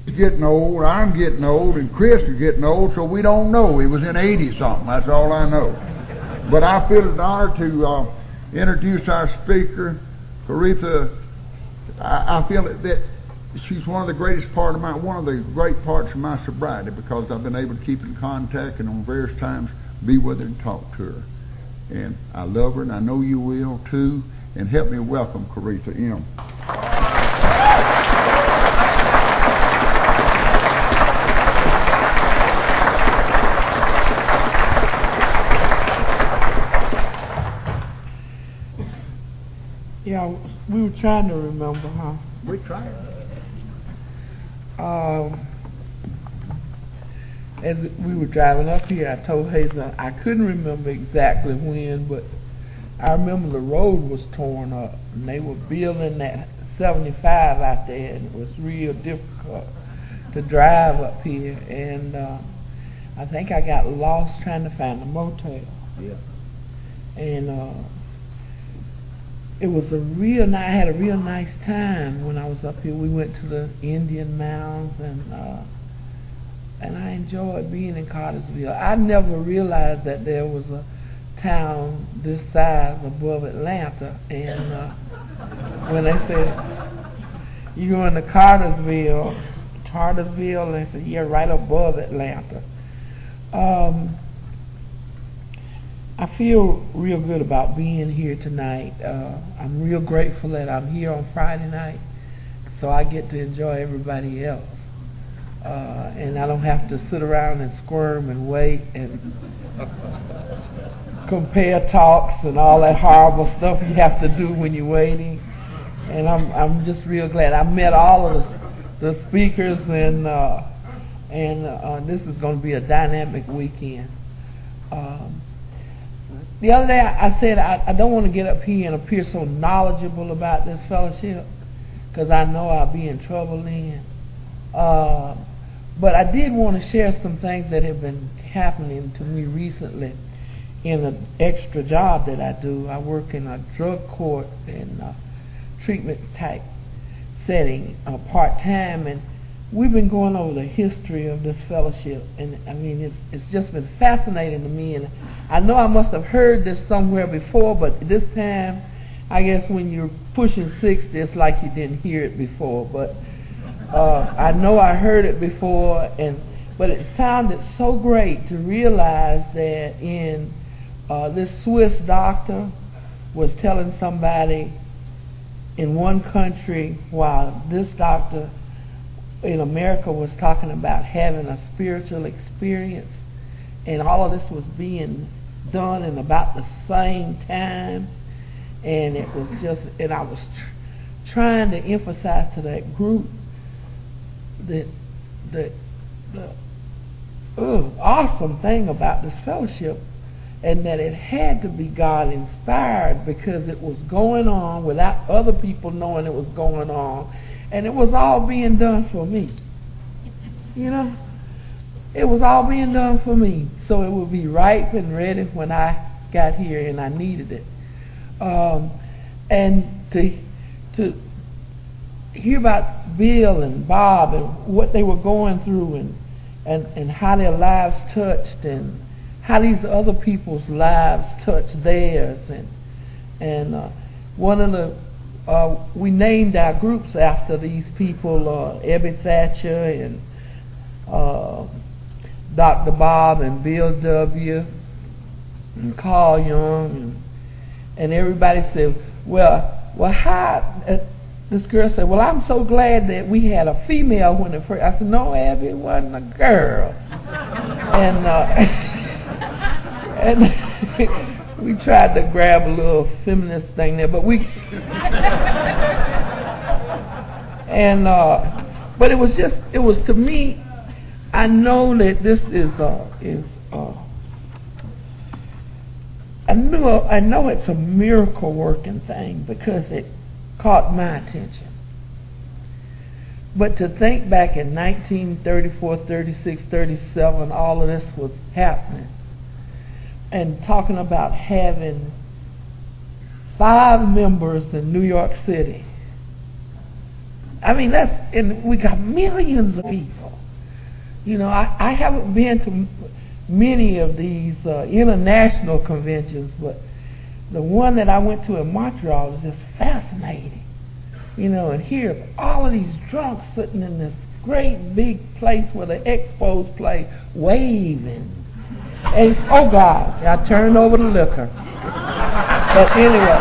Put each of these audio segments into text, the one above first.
getting old, I'm getting old, and Chris is getting old, so we don't know. He was in 80-something, that's all I know. But I feel an honor to introduce our speaker, Coretha. I feel that she's one of the great parts of my sobriety, because I've been able to keep in contact and on various times be with her and talk to her. And I love her, and I know you will too. And help me welcome Coretha M. Yeah, we were trying to remember, huh? We tried. As we were driving up here, I told Hazel I couldn't remember exactly when, but I remember the road was torn up, and they were building that 75 out there, and it was real difficult to drive up here. And I think I got lost trying to find a motel. Yeah. And it was I had a real nice time when I was up here. We went to the Indian Mounds, and I enjoyed being in Cartersville. I never realized that there was a town this size above Atlanta, and when they said you going to Cartersville, they said, yeah, right above Atlanta. I feel real good about being here tonight. I'm real grateful that I'm here on Friday night, so I get to enjoy everybody else. And I don't have to sit around and squirm and wait and compare talks and all that horrible stuff you have to do when you're waiting. And I'm just real glad. I met all of the speakers, and this is going to be a dynamic weekend. The other day I said I don't want to get up here and appear so knowledgeable about this fellowship, because I know I'll be in trouble then. But I did want to share some things that have been happening to me recently in an extra job that I do. I work in a drug court and treatment type setting part-time, and we've been going over the history of this fellowship, and I mean it's just been fascinating to me. And I know I must have heard this somewhere before, but this time I guess when you're pushing 60 it's like you didn't hear it before. But I know I heard it before, but it sounded so great to realize that this Swiss doctor was telling somebody in one country, while this doctor in America was talking about having a spiritual experience, and all of this was being done in about the same time. And it was just, and I was trying to emphasize to that group the awesome thing about this fellowship, and that it had to be God inspired, because it was going on without other people knowing it was going on, and it was all being done for me. You know, it was all being done for me, so it would be ripe and ready when I got here and I needed it. And to hear about Bill and Bob and what they were going through, and how their lives touched, and how these other people's lives touched theirs, and one of the we named our groups after these people, Ebby Thatcher and Dr. Bob and Bill W. and Carl Young, and everybody said, well, how? This girl said, well, I'm so glad that we had a female when it first. I said, no, Abby, it wasn't a girl. And we tried to grab a little feminist thing there, but but it was to me, I know that this I know it's a miracle working thing, because it caught my attention. But to think back in 1934, 36, 37, all of this was happening, and talking about having 5 members in New York City I mean, and we got millions of people. You know, I haven't been to many of these international conventions, but the one that I went to in Montreal is just fascinating. You know, and here's all of these drunks sitting in this great big place where the Expos play, waving. And, oh God, I turned over the liquor. But anyway,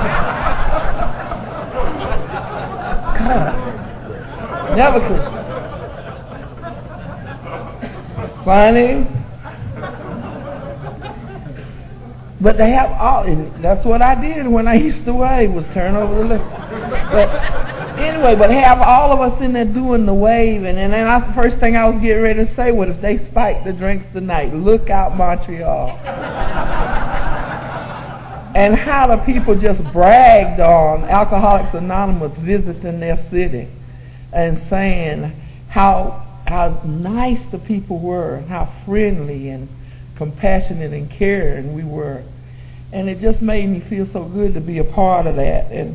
God, never could. Funny. But they have all, and that's what I did when I used to wave, was turn over the liquor. But anyway, but have all of us in there doing the wave, and then the first thing I was getting ready to say, what if they spike the drinks tonight? Look out, Montreal. And how the people just bragged on Alcoholics Anonymous visiting their city and saying how nice the people were, and how friendly and compassionate and caring we were. And it just made me feel so good to be a part of that. And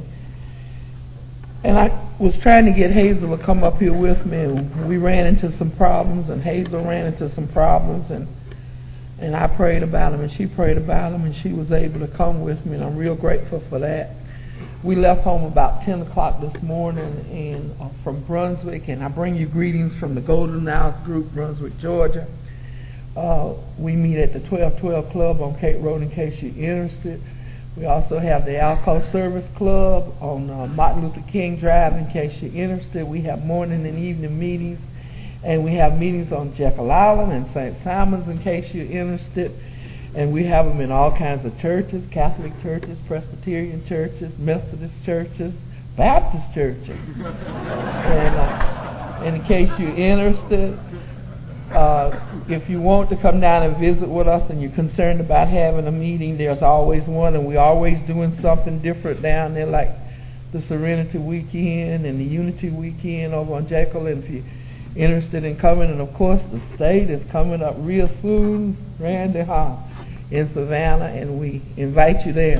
I was trying to get Hazel to come up here with me, and we ran into some problems, and Hazel ran into some problems, and I prayed about them, and she prayed about them, and she was able to come with me, and I'm real grateful for that. We left home about 10 o'clock this morning and from Brunswick, and I bring you greetings from the Golden Hours Group, Brunswick, Georgia. We meet at the 1212 Club on Cape Road in case you're interested. We also have the Alcohol Service Club on Martin Luther King Drive in case you're interested. We have morning and evening meetings, and we have meetings on Jekyll Island and St. Simon's in case you're interested. And we have them in all kinds of churches, Catholic churches, Presbyterian churches, Methodist churches, Baptist churches. And in case you're interested, if you want to come down and visit with us and you're concerned about having a meeting, there's always one, and we're always doing something different down there, like the Serenity Weekend and the Unity Weekend over on Jekyll. And if you're interested in coming, and of course the state is coming up real soon, Randy Hall in Savannah, and we invite you there.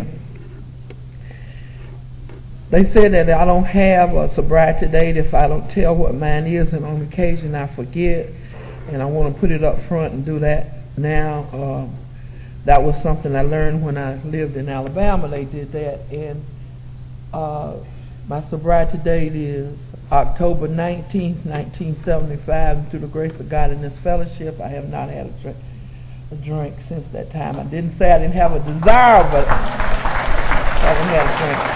They said that I don't have a sobriety date if I don't tell what mine is, and on occasion I forget. And I want to put it up front and do that now. That was something I learned when I lived in Alabama. They did that. And my sobriety date is October 19th, 1975. And through the grace of God in this fellowship, I have not had a drink since that time. I didn't say I didn't have a desire, but I haven't had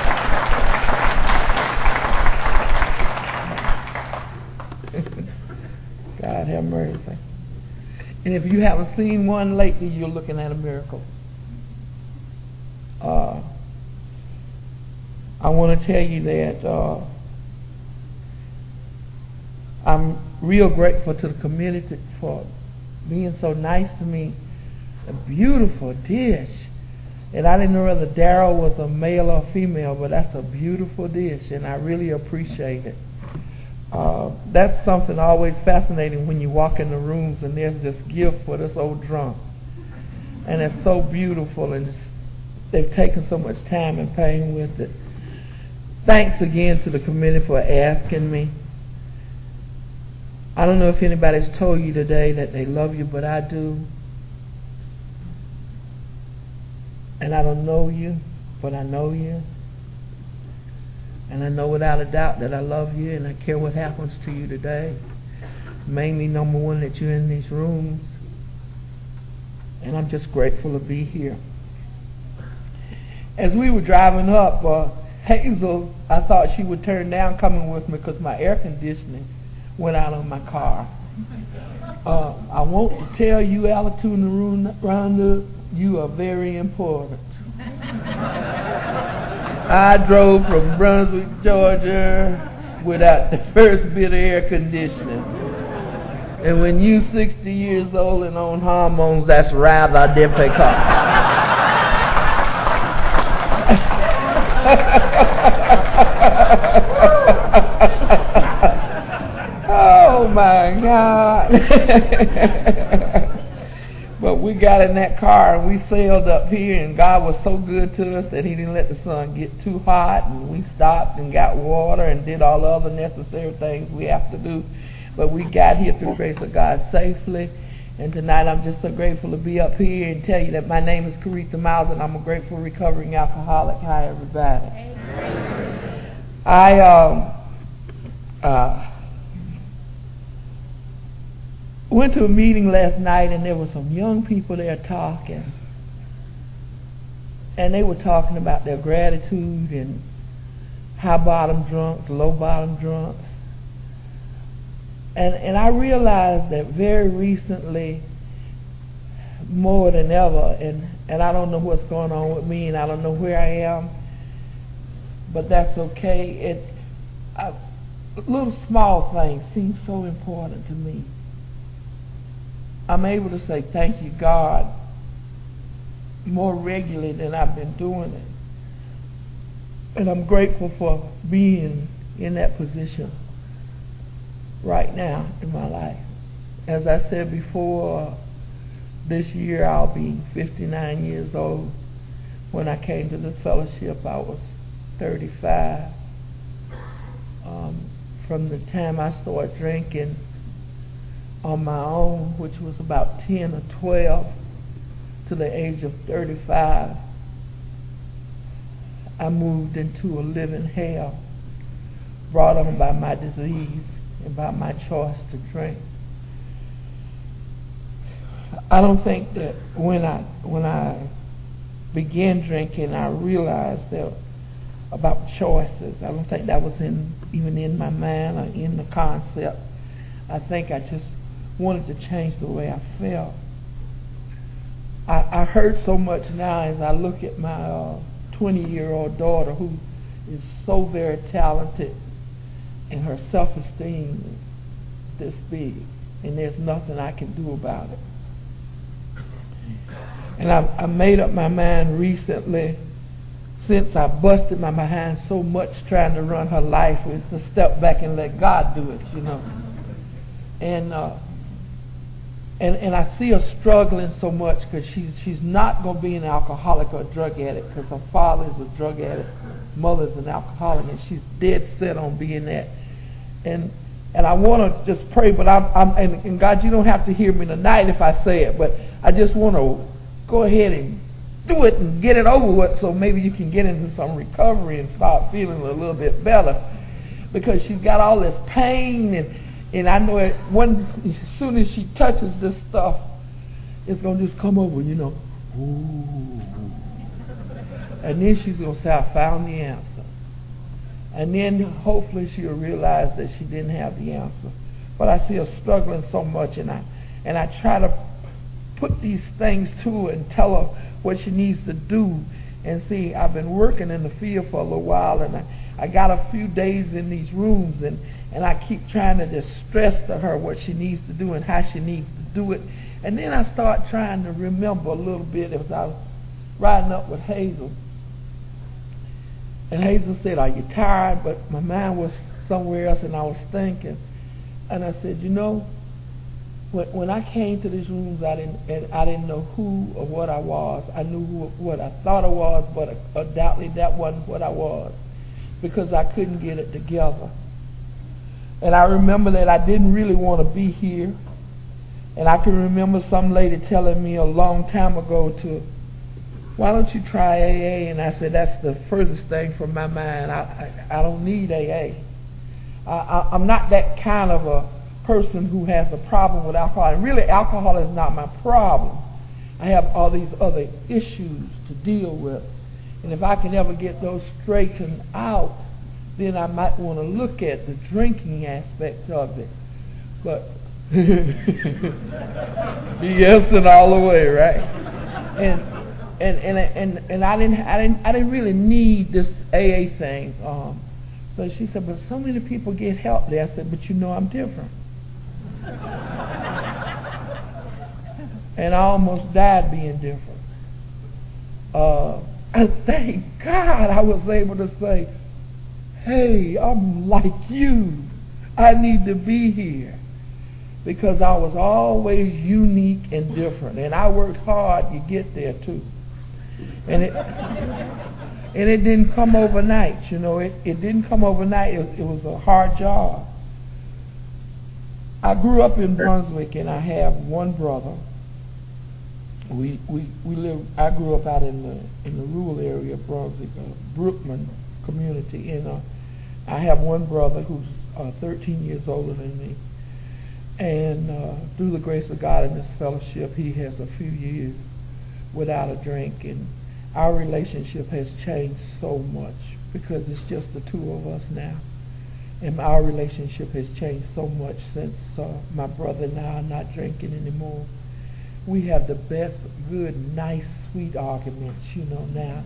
a drink. God have mercy. And if you haven't seen one lately, you're looking at a miracle. I want to tell you that I'm real grateful to the community for being so nice to me. A beautiful dish. And I didn't know whether Daryl was a male or female, but that's a beautiful dish, and I really appreciate it. That's something always fascinating when you walk in the rooms and there's this gift for this old drunk. And it's so beautiful, and they've taken so much time and pain with it. Thanks again to the committee for asking me. I don't know if anybody's told you today that they love you, but I do. And I don't know you, but I know you. And I know without a doubt that I love you, and I care what happens to you today. Mainly, number one, that you're in these rooms. And I'm just grateful to be here. As we were driving up, Hazel, I thought she would turn down coming with me because my air conditioning went out on my car. I want to tell you, Attitude in the Roundup, you are very important. I drove from Brunswick, Georgia, without the first bit of air conditioning. And when you 60 years old and on hormones, that's rather difficult. Oh my God. But we got in that car and we sailed up here, and God was so good to us that He didn't let the sun get too hot, and we stopped and got water and did all the other necessary things we have to do. But we got here through the grace of God safely. And tonight I'm just so grateful to be up here and tell you that my name is Caretha Miles, and I'm a grateful recovering alcoholic. Hi, everybody. I went to a meeting last night, and there were some young people there talking. And they were talking about their gratitude and high bottom drunks, low bottom drunks. And I realized that very recently, more than ever, and I don't know what's going on with me, and I don't know where I am, but that's okay. Little small things seem so important to me. I'm able to say thank you, God, more regularly than I've been doing it. And I'm grateful for being in that position right now in my life. As I said before, this year I'll be 59 years old. When I came to this fellowship, I was 35. From the time I started drinking on my own, which was about 10 or 12, to the age of 35, I moved into a living hell brought on by my disease and by my choice to drink. I don't think that when I began drinking, I realized that about choices. I don't think that was even in my mind or in the concept. I think I just wanted to change the way I felt. I hurt so much now as I look at my 20-year-old daughter, who is so very talented, and her self-esteem is this big, and there's nothing I can do about it. And I made up my mind recently, since I busted my behind so much trying to run her life, is to step back and let God do it, you know. And I see her struggling so much because she's not going to be an alcoholic or a drug addict, because her father is a drug addict, mother's an alcoholic, and she's dead set on being that. And I want to just pray, but and God, you don't have to hear me tonight if I say it, but I just want to go ahead and do it and get it over with, so maybe you can get into some recovery and start feeling a little bit better, because she's got all this pain, and I know as soon as she touches this stuff, it's going to just come over, you know. Ooh. And then she's going to say, I found the answer. And then hopefully she'll realize that she didn't have the answer. But I see her struggling so much, and I try to put these things to her and tell her what she needs to do. And see, I've been working in the field for a little while, and I got a few days in these rooms, and I keep trying to just stress to her what she needs to do and how she needs to do it. And then I start trying to remember a little bit as I was riding up with Hazel. And Hazel said, are you tired? But my mind was somewhere else, and I was thinking. And I said, you know, when I came to these rooms, I didn't know who or what I was. I knew what I thought I was, but undoubtedly that wasn't what I was, because I couldn't get it together. And I remember that I didn't really want to be here. And I can remember some lady telling me a long time ago why don't you try AA? And I said, that's the furthest thing from my mind. I don't need AA. I'm not that kind of a person who has a problem with alcohol. And really, alcohol is not my problem. I have all these other issues to deal with. And if I can ever get those straightened out, then I might want to look at the drinking aspect of it. But yes, and all the way, right? And I didn't really need this AA thing. So she said, but so many people get help there. I said, but you know I'm different. And I almost died being different. And thank God I was able to say, hey, I'm like you. I need to be here. because I was always unique and different. And I worked hard to get there too. And it didn't come overnight, you know. It didn't come overnight. It was a hard job. I grew up in Brunswick, and I have one brother. We live. I grew up out in the rural area of Brunswick, Brookman community, and I have one brother who's 13 years older than me. And through the grace of God in this fellowship, he has a few years without a drink, and our relationship has changed so much because it's just the two of us now. And our relationship has changed so much since my brother and I are not drinking anymore. We have the best, good, nice, sweet arguments, you know, now.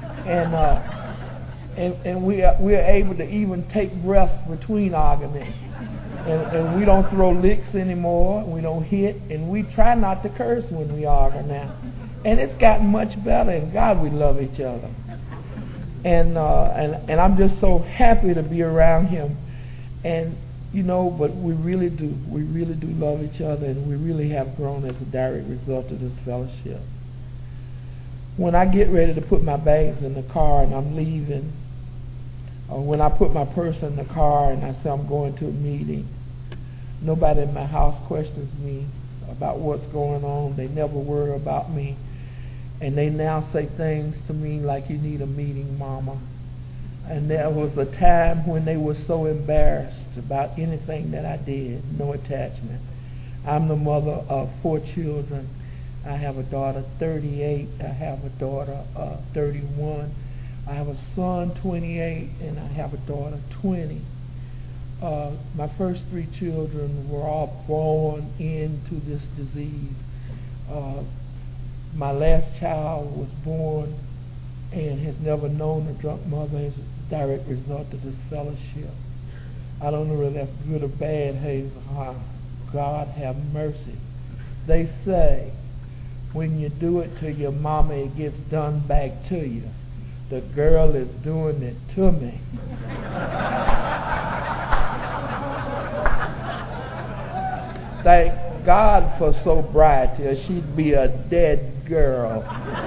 And we are able to even take breaths between arguments. And we don't throw licks anymore. We don't hit. And we try not to curse when we argue now. And it's gotten much better. And God, we love each other. And I'm just so happy to be around him. And, you know, but we really do love each other, and we really have grown as a direct result of this fellowship. When I get ready to put my bags in the car and I'm leaving, or when I put my purse in the car and I say I'm going to a meeting, nobody in my house questions me about what's going on. They never worry about me. And they now say things to me like, "You need a meeting, Mama." And there was a time when they were so embarrassed about anything that I did, no attachment. I'm the mother of 4 children. I have a daughter 38. I have a daughter 31. I have a son 28, and I have a daughter 20. My first 3 children were all born into this disease. My last child was born and has never known a drunk mother as a direct result of this fellowship. I don't know whether that's good or bad, Hazel. God have mercy. They say, when you do it to your mama, it gets done back to you. The girl is doing it to me. Thank God for sobriety, or she'd be a dead girl.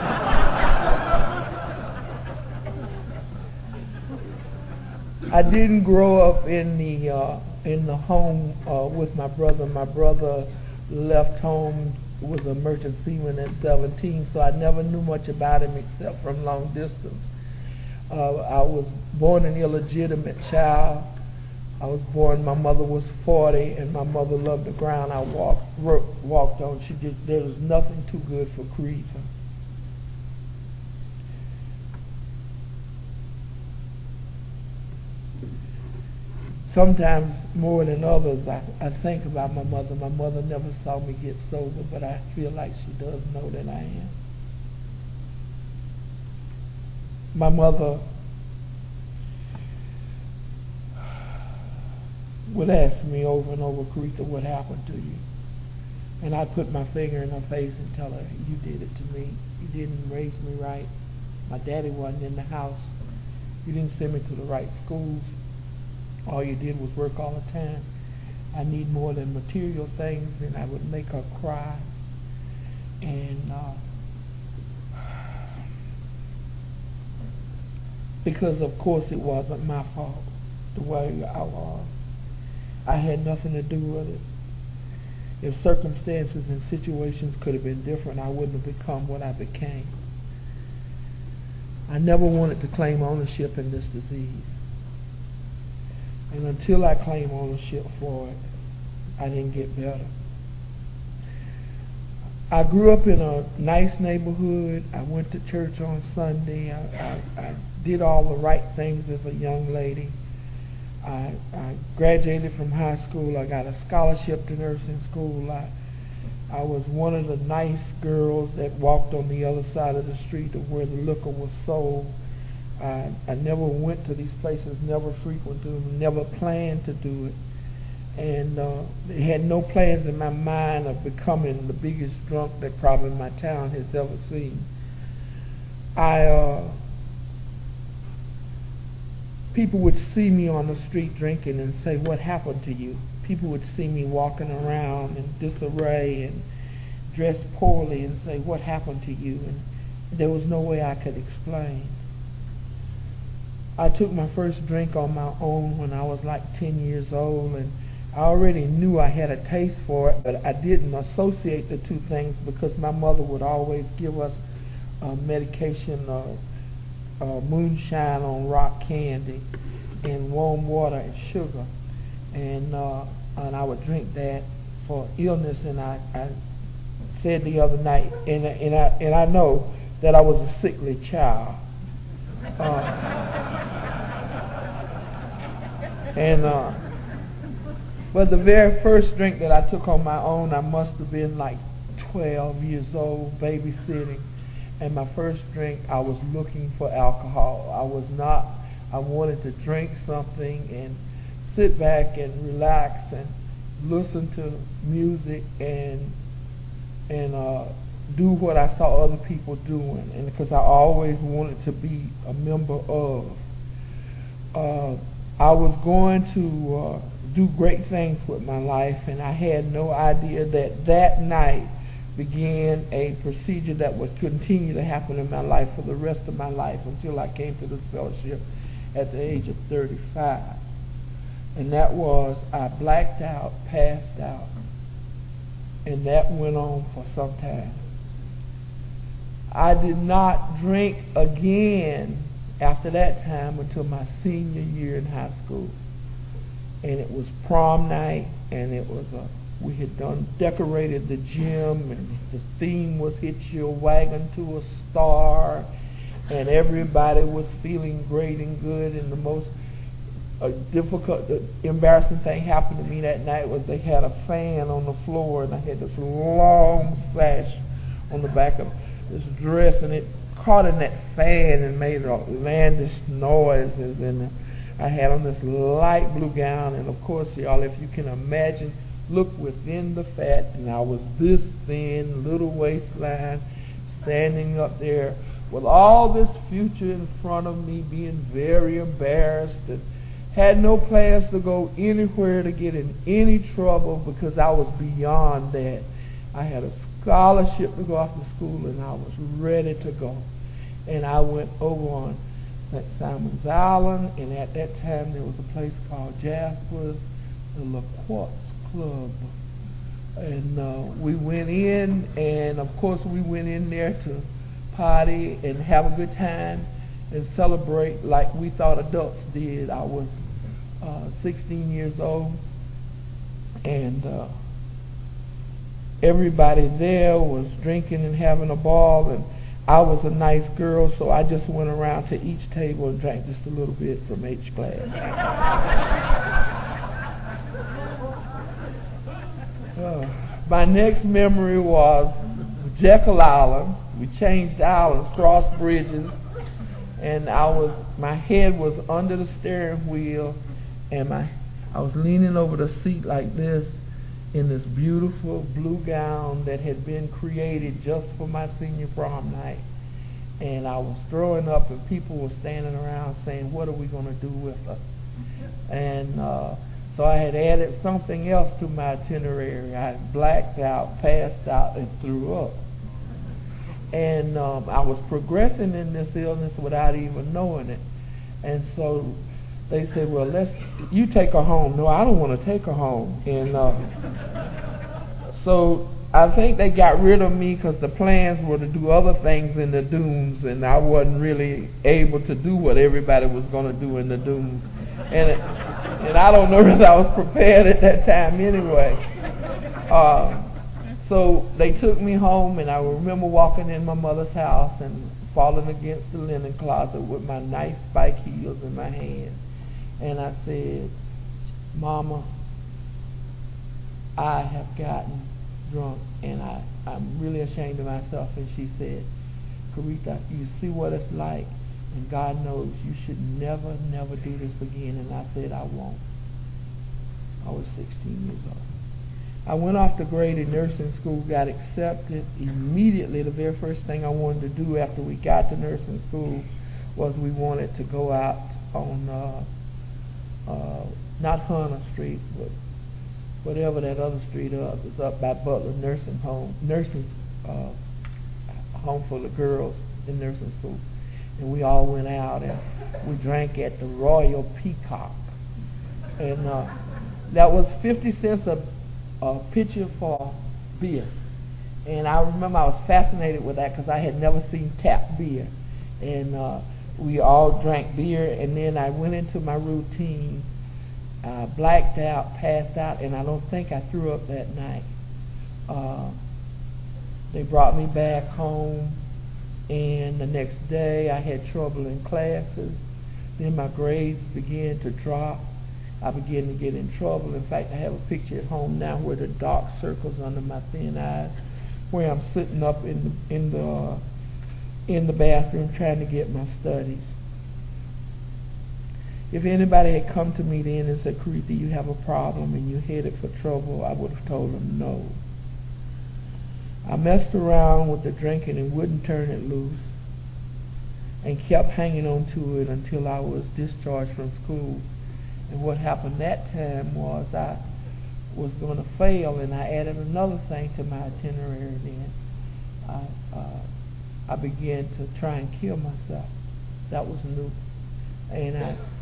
I didn't grow up in the home with my brother. My brother left home, was a merchant seaman at 17, so I never knew much about him except from long distance. I was born an illegitimate child. I was born, my mother was 40, and my mother loved the ground I walked on. There was nothing too good for Cretan. Sometimes more than others, I think about my mother. My mother never saw me get sober, but I feel like she does know that I am. My mother would ask me over and over, "Caretha, what happened to you?" And I'd put my finger in her face and tell her, "You did it to me. You didn't raise me right. My daddy wasn't in the house. You didn't send me to the right schools. All you did was work all the time. I need more than material things." And I would make her cry. And because, of course, it wasn't my fault the way I was. I had nothing to do with it. If circumstances and situations could have been different, I wouldn't have become what I became. I never wanted to claim ownership in this disease. And until I claimed ownership for it, I didn't get better. I grew up in a nice neighborhood. I went to church on Sunday. I did all the right things as a young lady. I graduated from high school. I got a scholarship to nursing school. I was one of the nice girls that walked on the other side of the street of where the liquor was sold. I never went to these places, never frequented them, never planned to do it. And had no plans in my mind of becoming the biggest drunk that probably my town has ever seen. People would see me on the street drinking and say, "What happened to you?" people would see me walking around in disarray and dressed poorly and say, "What happened to you?" And there was no way I could explain. I took my first drink on my own when I was like 10 years old, and I already knew I had a taste for it, but I didn't associate the two things because my mother would always give us medication, moonshine on rock candy and warm water and sugar, and I would drink that for illness. And I said the other night, and I know that I was a sickly child. But the very first drink that I took on my own, I must have been like 12 years old, babysitting. And my first drink, I was looking for alcohol. I wanted to drink something and sit back and relax and listen to music and do what I saw other people doing, and because I always wanted to be a member of. I was going to do great things with my life, and I had no idea that night began a procedure that would continue to happen in my life for the rest of my life until I came to this fellowship at the age of 35. And that was, I blacked out, passed out, and that went on for some time. I did not drink again after that time until my senior year in high school. And it was prom night, and it was we had decorated the gym, and the theme was "Hitch Your Wagon to a Star," and everybody was feeling great and good. And the most embarrassing thing happened to me that night was they had a fan on the floor, and I had this long sash on the back of this dress, and it caught in that fan and made outlandish noises. And I had on this light blue gown, and of course, y'all, if you can imagine, look within the fat, and I was this thin, little waistline, standing up there with all this future in front of me, being very embarrassed, and had no plans to go anywhere to get in any trouble because I was beyond that. I had a scholarship to go off to school, and I was ready to go. And I went over on St. Simon's Island, and at that time there was a place called Jasper's, the La Quartz Club. And we went in, and of course we went in there to party and have a good time and celebrate like we thought adults did. I was 16 years old, and everybody there was drinking and having a ball, and I was a nice girl, so I just went around to each table and drank just a little bit from each glass. My next memory was Jekyll Island. We changed islands, crossed bridges, and my head was under the steering wheel, and I was leaning over the seat like this in this beautiful blue gown that had been created just for my senior prom night. And I was throwing up, and people were standing around saying, "What are we going to do with her?" And so I had added something else to my itinerary. I had blacked out, passed out, and threw up. And I was progressing in this illness without even knowing it. And so they said, "Well, you take her home." No, I don't want to take her home. And so I think they got rid of me because the plans were to do other things in the dunes, and I wasn't really able to do what everybody was going to do in the dunes. And I don't know whether I was prepared at that time anyway. So they took me home, and I remember walking in my mother's house and falling against the linen closet with my nice spike heels in my hand. And I said, "Mama, I have gotten drunk, and I'm really ashamed of myself." And she said, "Corita, you see what it's like, and God knows you should never, never do this again." And I said, "I won't." I was 16 years old. I went off to Grady Nursing School, got accepted immediately. The very first thing I wanted to do after we got to nursing school was we wanted to go out on not Hunter Street, but whatever that other street up is, up by Butler nursing home for the girls in nursing school. And we all went out and we drank at the Royal Peacock. And that was 50 cents a pitcher for beer. And I remember I was fascinated with that because I had never seen tap beer. And we all drank beer, and then I went into my routine, blacked out, passed out, and I don't think I threw up that night. They brought me back home, and the next day I had trouble in classes. Then my grades began to drop. I began to get in trouble. In fact, I have a picture at home now where the dark circles under my thin eyes, where I'm sitting up in the bathroom trying to get my studies. If anybody had come to me then and said, Coretha, you have a problem and you're headed for trouble, I would have told them no. I messed around with the drinking and wouldn't turn it loose, and kept hanging on to it until I was discharged from school. And what happened that time was I was going to fail, and I added another thing to my itinerary then. I began to try and kill myself. That was new. And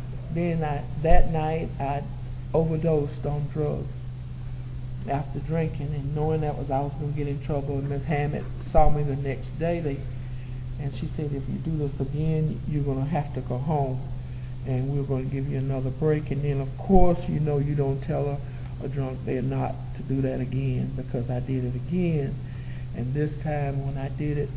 that night I overdosed on drugs after drinking, and knowing that I was going to get in trouble. And Miss Hammett saw me the next day, and she said, if you do this again, you're going to have to go home, and we're going to give you another break. And then, of course, you don't tell a drunk they're not to do that again, because I did it again. And this time when I did it,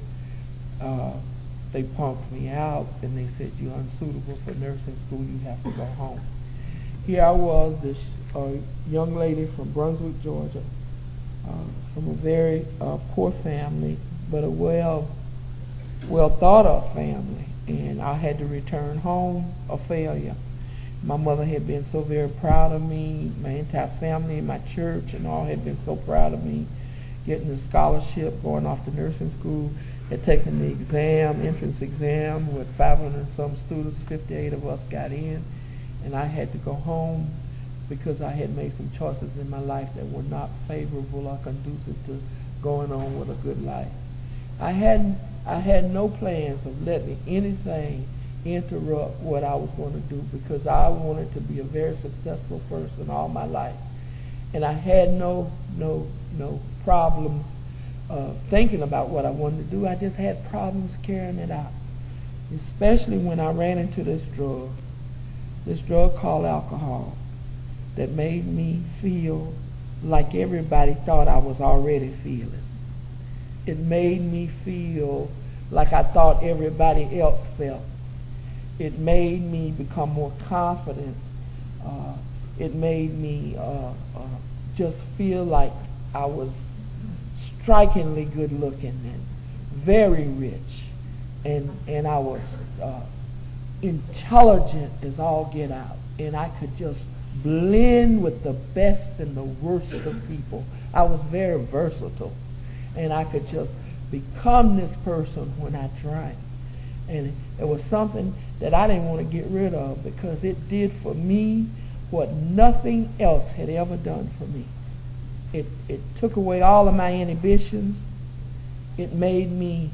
they punked me out, and they said, you're unsuitable for nursing school, you have to go home. Here I was, this young lady from Brunswick, Georgia, from a very poor family, but a well thought of family, and I had to return home a failure. My mother had been so very proud of me, my entire family, my church, and all had been so proud of me, getting the scholarship, going off to nursing school, had taken the entrance exam with 500 and some students, 58 of us got in, and I had to go home because I had made some choices in my life that were not favorable or conducive to going on with a good life. I had no plans of letting anything interrupt what I was going to do, because I wanted to be a very successful person all my life, and I had no problems thinking about what I wanted to do. I just had problems carrying it out, especially when I ran into this drug called alcohol, that made me feel like everybody thought I was already feeling. It made me feel like I thought everybody else felt. It made me become more confident. It made me just feel like I was strikingly good looking and very rich, and I was intelligent as all get out, and I could just blend with the best and the worst of people. I was very versatile, and I could just become this person when I drank. And it was something that I didn't want to get rid of, because it did for me what nothing else had ever done for me. It took away all of my inhibitions. It made me,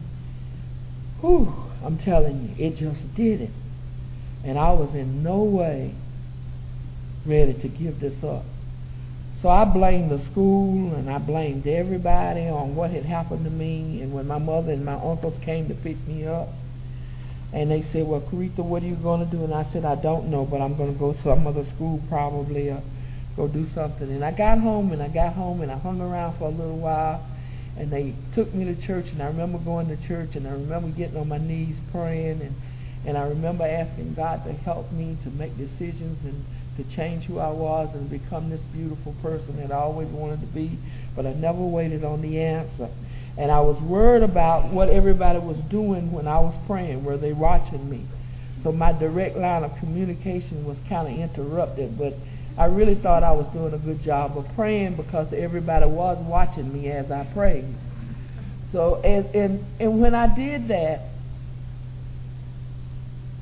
I'm telling you, it just did it. And I was in no way ready to give this up. So I blamed the school, and I blamed everybody on what had happened to me. And when my mother and my uncles came to pick me up, and they said, well, Coretha, what are you going to do? And I said, I don't know, but I'm going to go to some other school probably, go do something. And I got home and I hung around for a little while, and they took me to church, and I remember going to church, and I remember getting on my knees praying, and I remember asking God to help me to make decisions and to change who I was and become this beautiful person that I always wanted to be, but I never waited on the answer. And I was worried about what everybody was doing when I was praying. Were they watching me? So my direct line of communication was kind of interrupted, but I really thought I was doing a good job of praying, because everybody was watching me as I prayed. So and when I did that,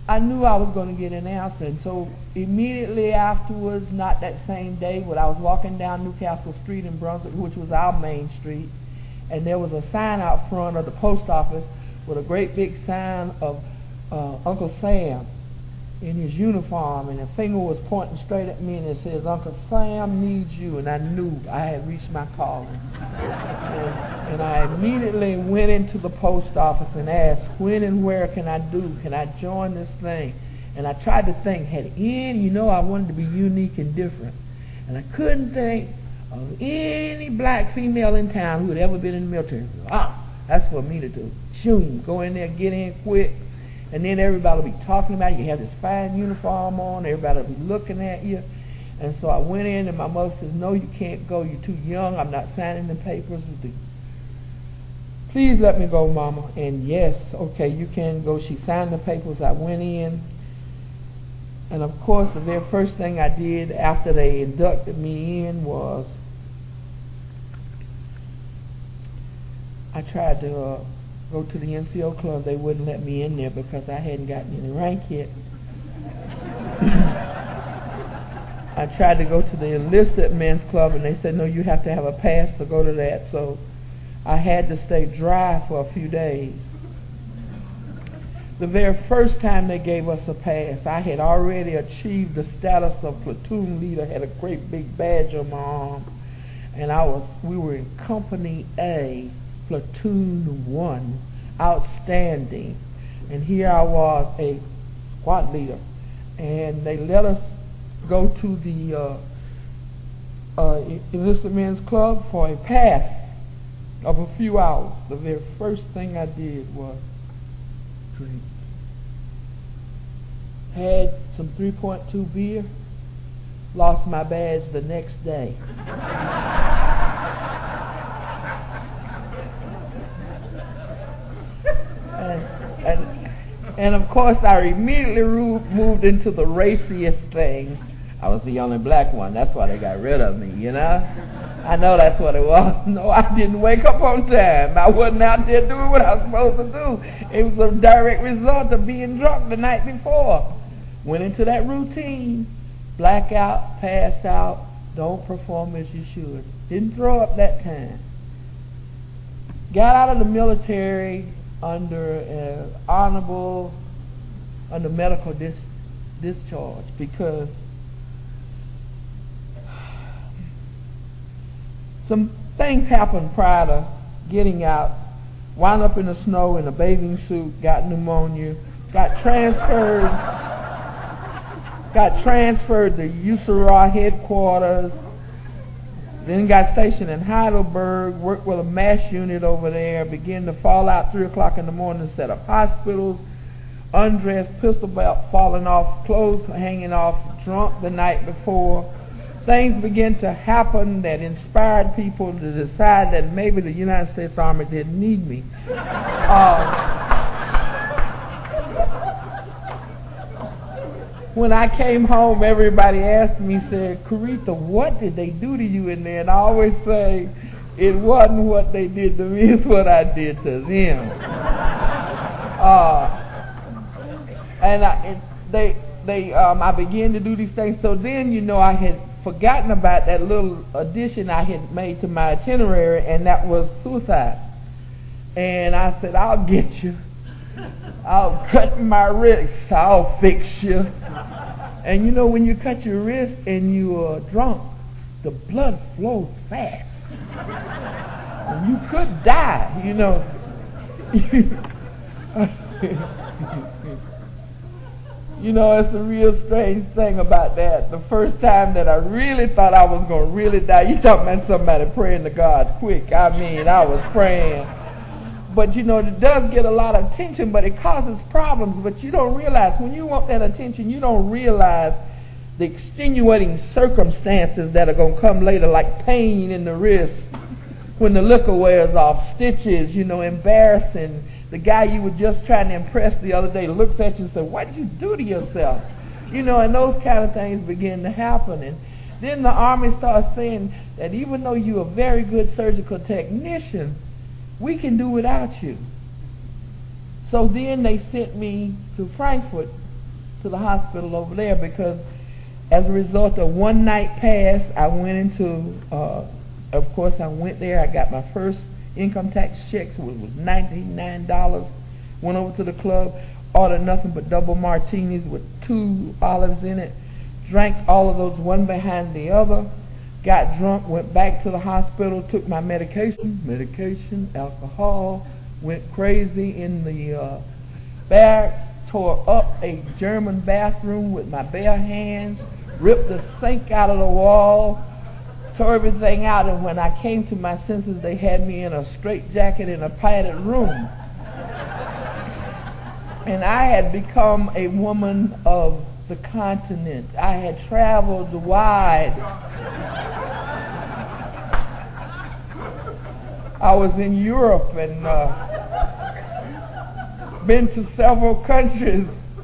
I knew I was going to get an answer. And so immediately afterwards, not that same day, but I was walking down Newcastle Street in Brunswick, which was our main street, and there was a sign out front of the post office with a great big sign of Uncle Sam in his uniform, and a finger was pointing straight at me, and it says, "Uncle Sam needs you." And I knew I had reached my calling. And I immediately went into the post office and asked, when and where can I do? Can I join this thing? And I tried to think, I wanted to be unique and different. And I couldn't think of any black female in town who had ever been in the military. That's for me to do. Shoot, go in there, get in quick. And then everybody will be talking about you. You have this fine uniform on. Everybody will be looking at you. And so I went in, and my mother says, "No, you can't go. You're too young. I'm not signing the papers. Please let me go, Mama." And yes, okay, you can go. She signed the papers. I went in. And of course, the very first thing I did after they inducted me in was I tried to go to the NCO club. They wouldn't let me in there because I hadn't gotten any rank yet. I tried to go to the enlisted men's club, and they said, "No, you have to have a pass to go to that." So I had to stay dry for a few days. The very first time they gave us a pass, I had already achieved the status of platoon leader, had a great big badge on my arm, and we were in Company A, Platoon 1, outstanding. And here I was, a squad leader, and they let us go to the enlisted men's club for a pass of a few hours. The very first thing I did was drink. Had some 3.2 beer, lost my badge the next day. And of course I immediately moved into the raciest thing. I was the only black one. That's why they got rid of me, I know that's what it was. No, I didn't wake up on time. I wasn't out there doing what I was supposed to do. It was a direct result of being drunk the night before. Went into that routine, blackout, passed out, don't perform as you should. Didn't throw up that time. Got out of the military under medical discharge because some things happened prior to getting out. Wound up in the snow in a bathing suit, got pneumonia, got transferred to USARA headquarters, then got stationed in Heidelberg, worked with a MASH unit over there, began to fall out 3 o'clock in the morning, set up hospitals, undressed, pistol belt falling off, clothes hanging off, drunk the night before. Things began to happen that inspired people to decide that maybe the United States Army didn't need me. When I came home, everybody asked me, said, "Coretha, what did they do to you in there?" And I always say, it wasn't what they did to me, it's what I did to them. I began to do these things. So then, I had forgotten about that little addition I had made to my itinerary, and that was suicide. And I said, "I'll get you. I'll cut my wrist. I'll fix you." And when you cut your wrist and you are drunk, the blood flows fast. And you could die, It's a real strange thing about that. The first time that I really thought I was going to really die, you talking about somebody praying to God quick. I was praying. But, it does get a lot of attention, but it causes problems. But you don't realize, when you want that attention, you don't realize the extenuating circumstances that are going to come later, like pain in the wrist when the liquor wears off, stitches, embarrassing. The guy you were just trying to impress the other day looks at you and says, "What did you do to yourself?" And those kind of things begin to happen. And then the Army starts saying that even though you're a very good surgical technician, we can do without you. So then they sent me to Frankfurt to the hospital over there because as a result of one night pass, I went into, of course I went there, I got my first income tax checks, it was $99, went over to the club, ordered nothing but double martinis with 2 olives in it, drank all of those one behind the other, got drunk, went back to the hospital, took my medication, alcohol, went crazy in the barracks, tore up a German bathroom with my bare hands, ripped the sink out of the wall, tore everything out, and when I came to my senses, they had me in a straitjacket in a padded room. And I had become a woman of the continent. I had traveled wide. I was in Europe and been to several countries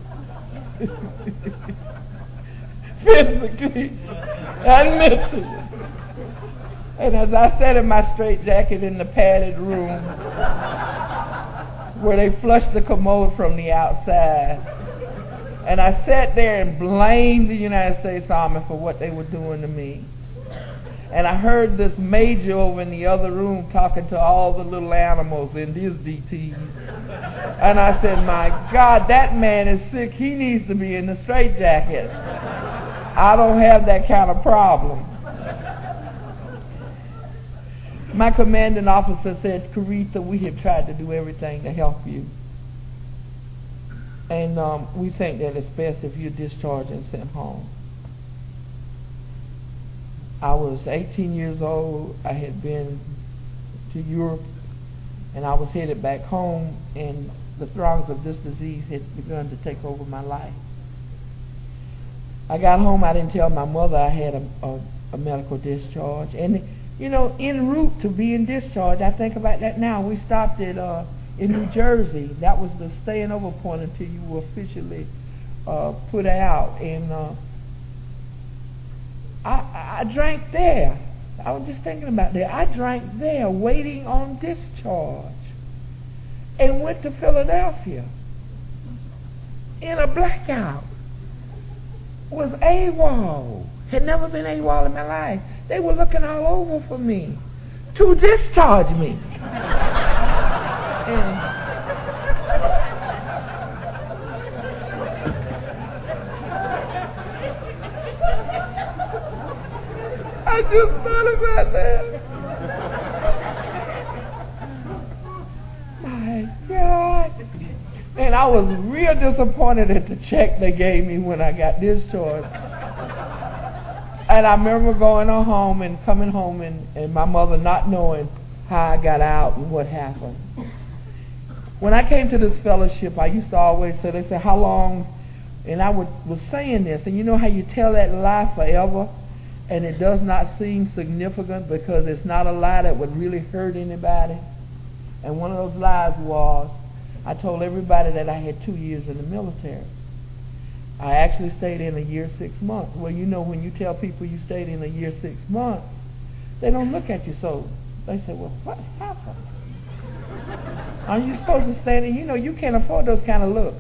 physically and mentally. And as I sat in my straitjacket in the padded room where they flushed the commode from the outside, and I sat there and blamed the United States Army for what they were doing to me. And I heard this major over in the other room talking to all the little animals in his DTs. And I said, my God, that man is sick. He needs to be in the straitjacket. I don't have that kind of problem. My commanding officer said, Caretha, we have tried to do everything to help you. And we think that it's best if you're discharged and sent home. I was 18 years old. I had been to Europe, and I was headed back home, and the throngs of this disease had begun to take over my life. I got home. I didn't tell my mother I had a medical discharge. And, you know, en route to being discharged, I think about that now. We stopped at in New Jersey. That was the staying over point until you were officially put out. And I drank there. I was just thinking about that. I drank there, waiting on discharge, and went to Philadelphia in a blackout. Was AWOL. Had never been AWOL in my life. They were looking all over for me to discharge me. And I just thought about that. My God. And I was real disappointed at the check they gave me when I got discharged. And I remember going on home and coming home and my mother not knowing how I got out and what happened. When I came to this fellowship, I used to always say, they said, how long? And I was saying this, and you know how you tell that lie forever? And it does not seem significant because it's not a lie that would really hurt anybody. And one of those lies was, I told everybody that I had 2 years in the military. I actually stayed in a year, 6 months. Well, you know, when you tell people you stayed in a year, 6 months, they don't look at you so. They say, well, what happened? Are you supposed to stay in? You know, you can't afford those kind of looks.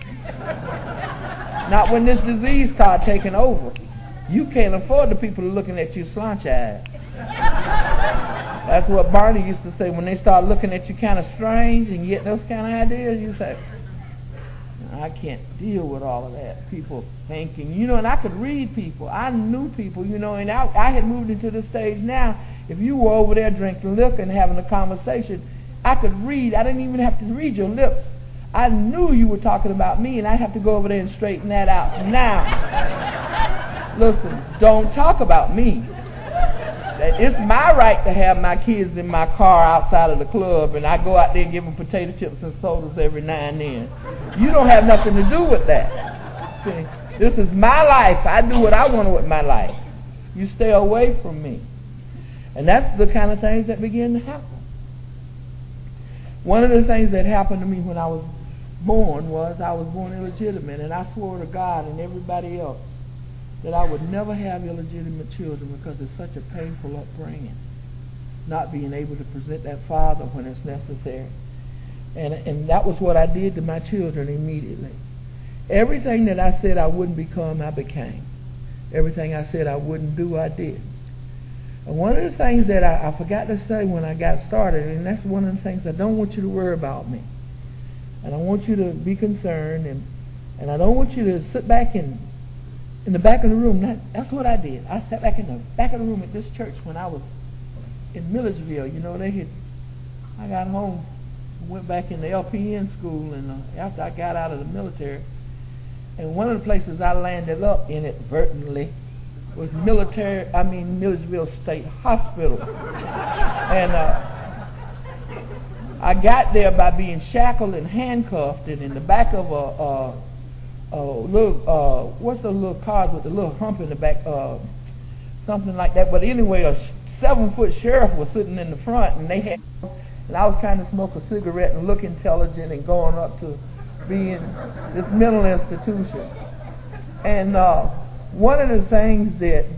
Not when this disease started taking over. You can't afford the people looking at you slouch-eyed. That's what Barney used to say when they start looking at you kind of strange and get those kind of ideas. You say, I can't deal with all of that. People thinking, you know, and I could read people. I knew people, you know, and I had moved into the stage now. If you were over there drinking liquor and having a conversation, I could read. I didn't even have to read your lips. I knew you were talking about me, and I'd have to go over there and straighten that out. Now, listen, don't talk about me. It's my right to have my kids in my car outside of the club, and I go out there and give them potato chips and sodas every now and then. You don't have nothing to do with that. See, this is my life. I do what I want with my life. You stay away from me. And that's the kind of things that begin to happen. One of the things that happened to me when I was born was I was born illegitimate, and I swore to God and everybody else that I would never have illegitimate children because it's such a painful upbringing, not being able to present that father when it's necessary. And that was what I did to my children immediately. Everything that I said I wouldn't become, I became. Everything I said I wouldn't do, I did. And one of the things that I forgot to say when I got started, and that's one of the things, I don't want you to worry about me. And I want you to be concerned, and I don't want you to sit back in the back of the room. That's what I did. I sat back in the back of the room at this church when I was in Milledgeville. You know, I got home, went back in the LPN school, and after I got out of the military, and one of the places I landed up inadvertently was Milledgeville State Hospital. And I got there by being shackled and handcuffed, and in the back of a little, what's the little cars with the little hump in the back, something like that. But anyway, a 7-foot sheriff was sitting in the front, and I was kind of smoking a cigarette and look intelligent and going up to being this mental institution. And one of the things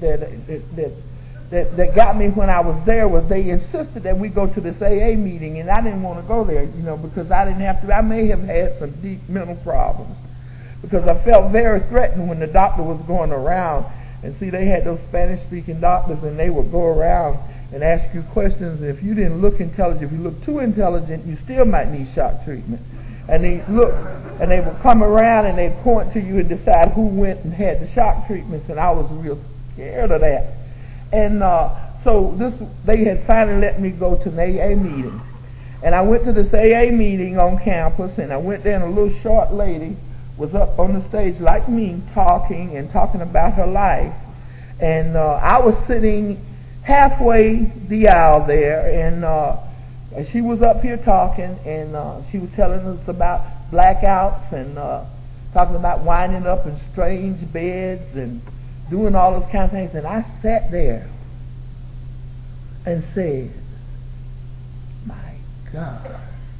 that got me when I was there was they insisted that we go to this AA meeting, and I didn't want to go there, because I didn't have to. I may have had some deep mental problems, because I felt very threatened when the doctor was going around. And see, they had those Spanish-speaking doctors, and they would go around and ask you questions, and if you didn't look intelligent, if you looked too intelligent, you still might need shock treatment. And they would come around and they'd point to you and decide who went and had the shock treatments, and I was real scared of that. And so they had finally let me go to an AA meeting. And I went to this AA meeting on campus, and I went there, and a little short lady was up on the stage like me, talking about her life. And I was sitting halfway the aisle there, and she was up here talking, and she was telling us about blackouts and talking about winding up in strange beds and doing all those kind of things. And I sat there and said, my God,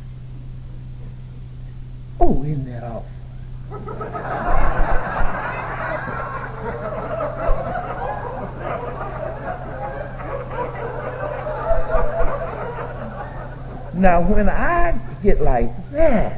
oh, isn't that awful? Now, when I get like that,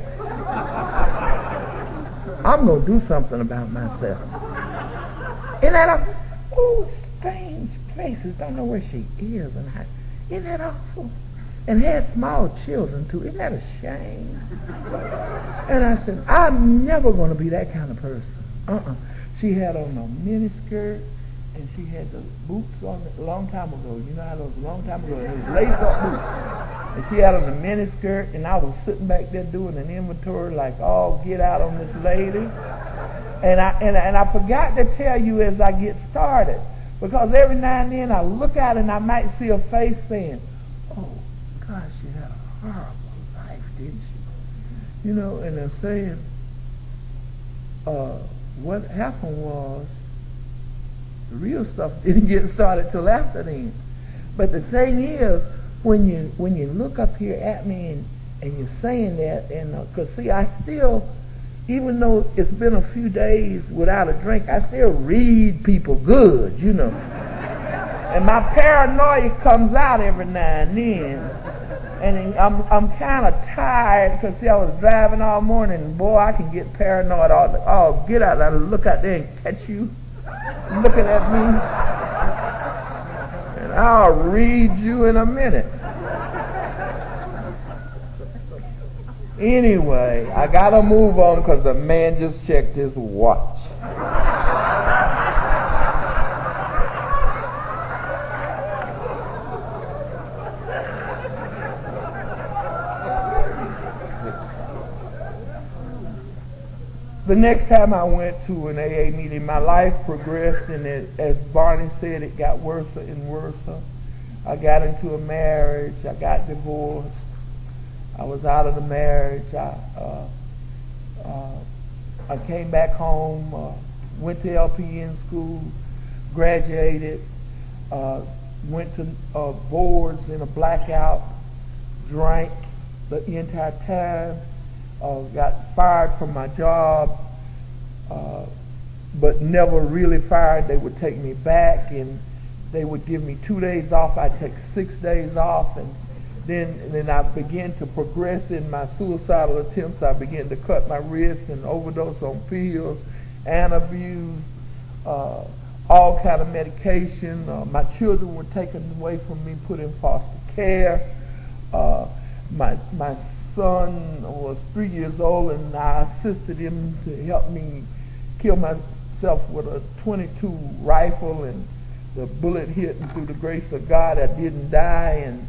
I'm going to do something about myself. Isn't that awful? Strange places. Don't know where she is. And isn't that awful? And had small children, too. Isn't that a shame? And I said, I'm never going to be that kind of person. She had on a miniskirt, and she had the boots on a long time ago. You know how those long time ago, it was lace-up boots. And she had on a miniskirt, and I was sitting back there doing an inventory like, oh, get out on this lady. And I forgot to tell you as I get started, because every now and then I look out and I might see a face saying, oh, gosh, she had a horrible life, didn't she? And they're saying, what happened was, the real stuff didn't get started till after then. But the thing is, when you look up here at me and you're saying that, and because see, I still, even though it's been a few days without a drink, I still read people good, And my paranoia comes out every now and then. And I'm kind of tired because, see, I was driving all morning, and boy, I can get paranoid. Oh, get out. I look out there and catch you looking at me, and I'll read you in a minute. Anyway, I got to move on because the man just checked his watch. The next time I went to an AA meeting, my life progressed, and as Barney said, it got worse and worse. I got into a marriage. I got divorced. I was out of the marriage. I came back home, went to LPN school, graduated, went to boards in a blackout, drank the entire time. Got fired from my job, but never really fired. They would take me back, and they would give me 2 days off. I'd take 6 days off, and Then I began to progress in my suicidal attempts. I began to cut my wrists and overdose on pills and abuse all kind of medication. My children were taken away from me, put in foster care. My son was 3 years old, and I assisted him to help me kill myself with a .22 rifle, and the bullet hit, and through the grace of God, I didn't die. And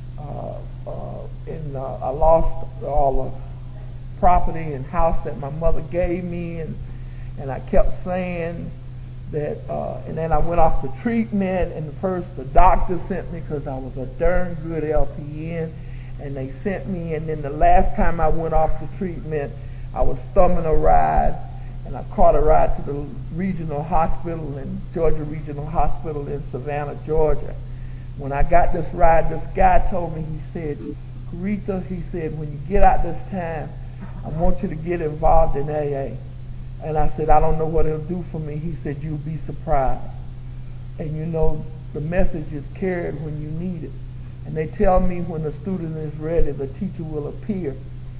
I lost all the property and house that my mother gave me, and I kept saying that, and then I went off the treatment, and first the doctor sent me because I was a darn good LPN, and they sent me, and then the last time I went off the treatment, I was thumbing a ride, and I caught a ride to the regional hospital in Georgia Regional Hospital in Savannah, Georgia. When I got this ride, this guy told me, he said, Aretha, he said, when you get out this time, I want you to get involved in AA. And I said, I don't know what it'll do for me. He said, you'll be surprised. And you know, the message is carried when you need it. And they tell me when the student is ready, the teacher will appear.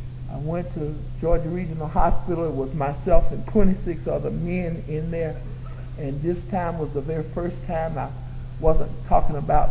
I went to Georgia Regional Hospital. It was myself and 26 other men in there. And this time was the very first time I wasn't talking about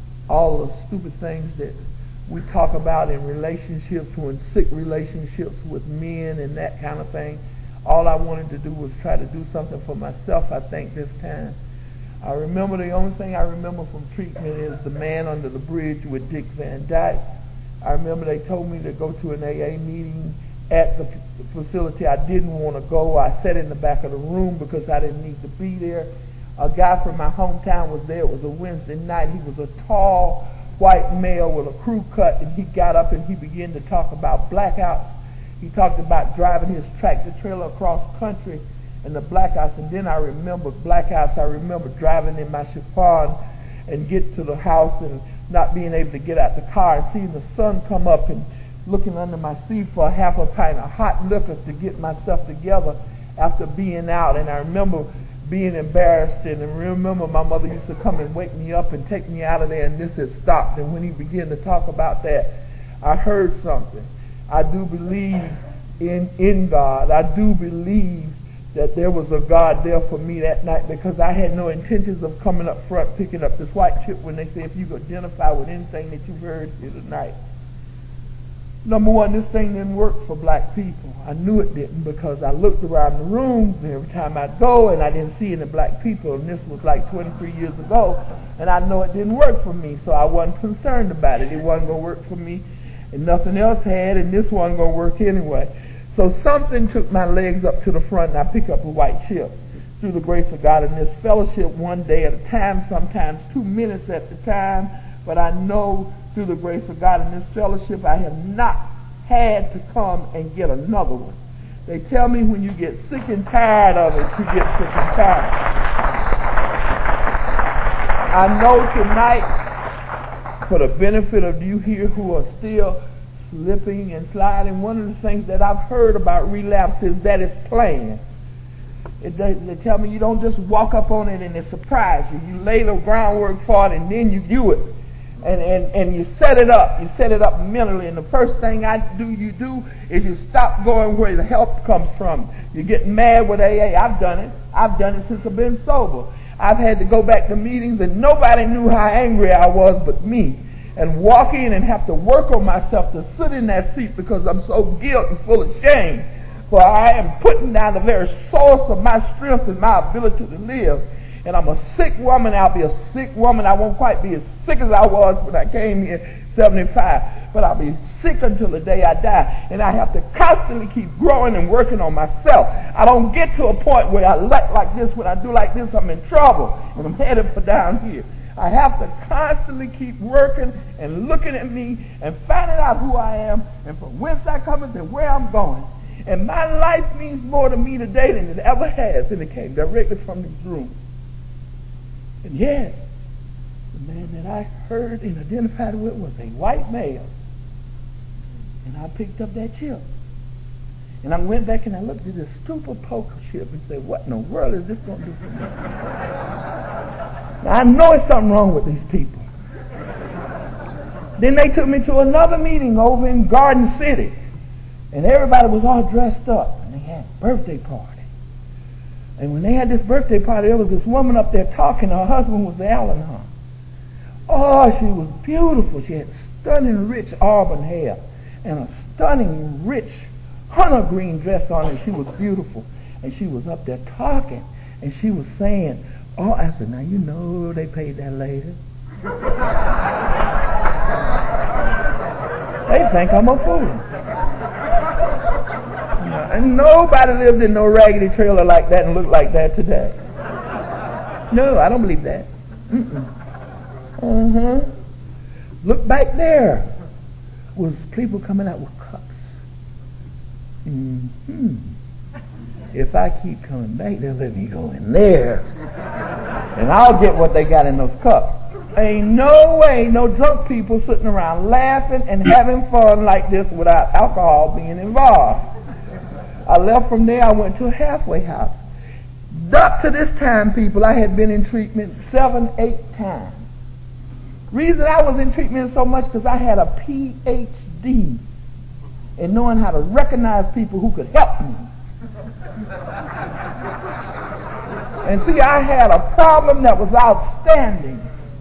all the stupid things that we talk about in relationships, when sick relationships with men and that kind of thing. All I wanted to do was try to do something for myself, I think, this time. I remember, the only thing I remember from treatment is the man under the bridge with Dick Van Dyke. I remember they told me to go to an AA meeting at the facility. I didn't want to go. I sat in the back of the room because I didn't need to be there. A guy from my hometown was there. It was a Wednesday night. He was a tall white male with a crew cut, and he got up and he began to talk about blackouts. He talked about driving his tractor trailer across country and the blackouts. And then I remember blackouts. I remember driving in my chiffon and get to the house and not being able to get out the car and seeing the sun come up and looking under my seat for a half a pint of hot liquor to get myself together after being out. And I remember being embarrassed, and I remember my mother used to come and wake me up and take me out of there, and this had stopped. And when he began to talk about that, I heard something. I do believe in God. I do believe that there was a God there for me that night, because I had no intentions of coming up front picking up this white chip when they say if you could identify with anything that you've heard here tonight. Number one, this thing didn't work for black people. I knew it didn't because I looked around the rooms every time I'd go and I didn't see any black people, and this was like 23 years ago, and I know it didn't work for me, so I wasn't concerned about it. It wasn't going to work for me, and nothing else had, and this wasn't going to work anyway. So something took my legs up to the front, and I picked up a white chip through the grace of God in this fellowship, one day at a time, sometimes 2 minutes at a time, but I know through the grace of God in this fellowship, I have not had to come and get another one. They tell me when you get sick and tired of it, you get sick and tired. I know tonight, for the benefit of you here who are still slipping and sliding, one of the things that I've heard about relapse is that it's planned. They tell me you don't just walk up on it and it surprises you. You lay the groundwork for it and then you do it. And you set it up. You set it up mentally. And the first thing you do is you stop going where the help comes from. You get mad with AA. I've done it. I've done it since I've been sober. I've had to go back to meetings and nobody knew how angry I was but me. And walk in and have to work on myself to sit in that seat because I'm so guilty and full of shame. For I am putting down the very source of my strength and my ability to live. And I'm a sick woman. I'll be a sick woman. I won't quite be as sick as I was when I came here 75. But I'll be sick until the day I die. And I have to constantly keep growing and working on myself. I don't get to a point where I like this. When I do like this, I'm in trouble. And I'm headed for down here. I have to constantly keep working and looking at me and finding out who I am and from whence I come and where I'm going. And my life means more to me today than it ever has. And it came directly from this room. And yes, the man that I heard and identified with was a white male. And I picked up that chip. And I went back and I looked at this stupid poker chip and said, what in the world is this going to do for me? Now, I know there's something wrong with these people. Then they took me to another meeting over in Garden City. And everybody was all dressed up. And they had a birthday party. And when they had this birthday party, there was this woman up there talking. Her husband was the Allen Hunt. Oh, she was beautiful. She had stunning, rich auburn hair and a stunning, rich hunter green dress on, and she was beautiful. And she was up there talking, and she was saying, oh, I said, now you know they paid that lady. They think I'm a fool. And nobody lived in no raggedy trailer like that and looked like that today. No, I don't believe that. Look back there. Was people coming out with cups. If I keep coming back, they'll let me go in there. And I'll get what they got in those cups. Ain't no way no drunk people sitting around laughing and having fun like this without alcohol being involved. I left from there. I went to a halfway house. Up to this time, people, I had been in treatment 7, 8 times. Reason I was in treatment so much because I had a PhD in knowing how to recognize people who could help me. And see, I had a problem that was outstanding.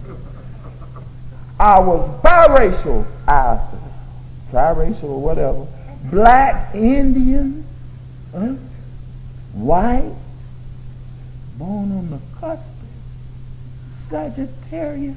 I was biracial, triracial or whatever, black, Indian, white, born on the cusp, Sagittarius.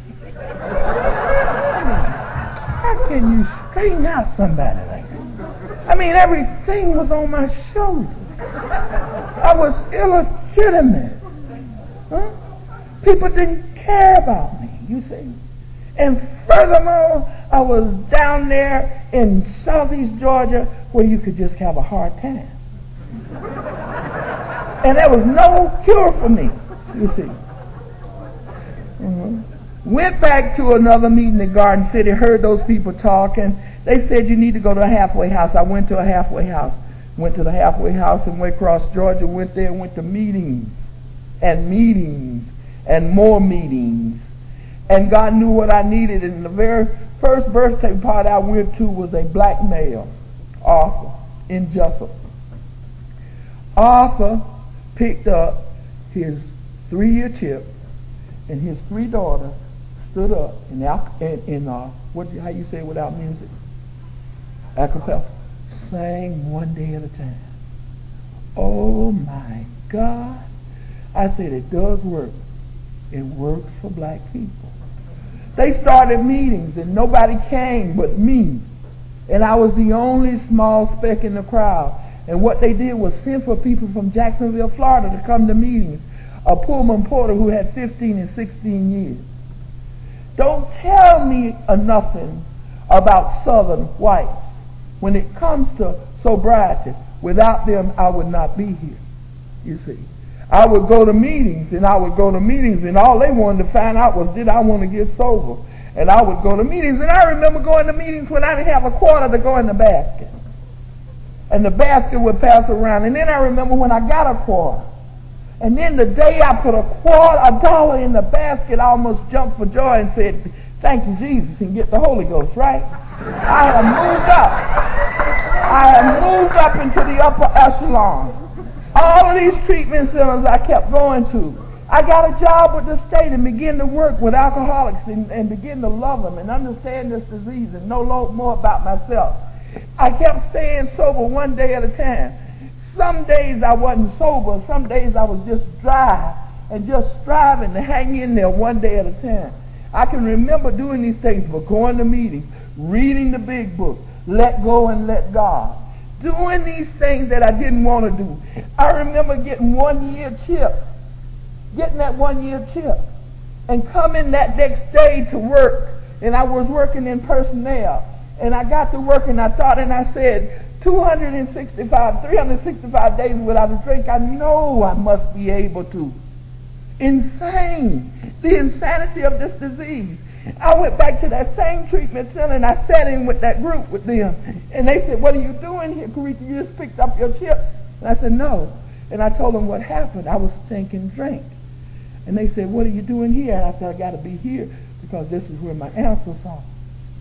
How can you straighten out somebody like that? I mean, everything was on my shoulders. I was illegitimate. People didn't care about me, you see. And furthermore, I was down there in southeast Georgia where you could just have a hard time. And there was no cure for me, you see. Went back to another meeting in Garden City, heard those people talking. They said you need to go to a halfway house. I went to a halfway house. Went to the halfway house in Waycross, Georgia. Went there and went to meetings and meetings and more meetings. And God knew what I needed. And the very first birthday party I went to was a black male, Arthur, in Jessup. Arthur picked up his 3-year chip, and his 3 daughters stood up in how you say it without music? A cappella. Sang one day at a time. Oh my God. I said it does work. It works for black people. They started meetings and nobody came but me. And I was the only small speck in the crowd. And what they did was send for people from Jacksonville, Florida to come to meetings. A Pullman porter who had 15 and 16 years. Don't tell me nothing about Southern whites. When it comes to sobriety, without them I would not be here. You see. I would go to meetings, and all they wanted to find out was, did I want to get sober? And I would go to meetings, and I remember going to meetings when I didn't have a quarter to go in the basket. And the basket would pass around. And then I remember when I got a quarter. And then the day I put $1 in the basket, I almost jumped for joy and said, thank you, Jesus, and get the Holy Ghost, right? I have moved up into the upper echelons. All of these treatment centers I kept going to. I got a job with the state and began to work with alcoholics and begin to love them and understand this disease and know more about myself. I kept staying sober one day at a time. Some days I wasn't sober. Some days I was just dry and just striving to hang in there one day at a time. I can remember doing these things, but going to meetings, reading the big book, let go and let God. Doing these things that I didn't want to do. I remember getting that 1-year chip, and coming that next day to work, and I was working in personnel, and I got to work, and I thought, and I said, 365 days without a drink, I know I must be able to. Insane. The insanity of this disease. I went back to that same treatment center and I sat in with that group with them. And they said, what are you doing here, Caretha? You just picked up your chip. And I said, no. And I told them what happened. I was thinking drink. And they said, what are you doing here? And I said, I got to be here because this is where my answers are.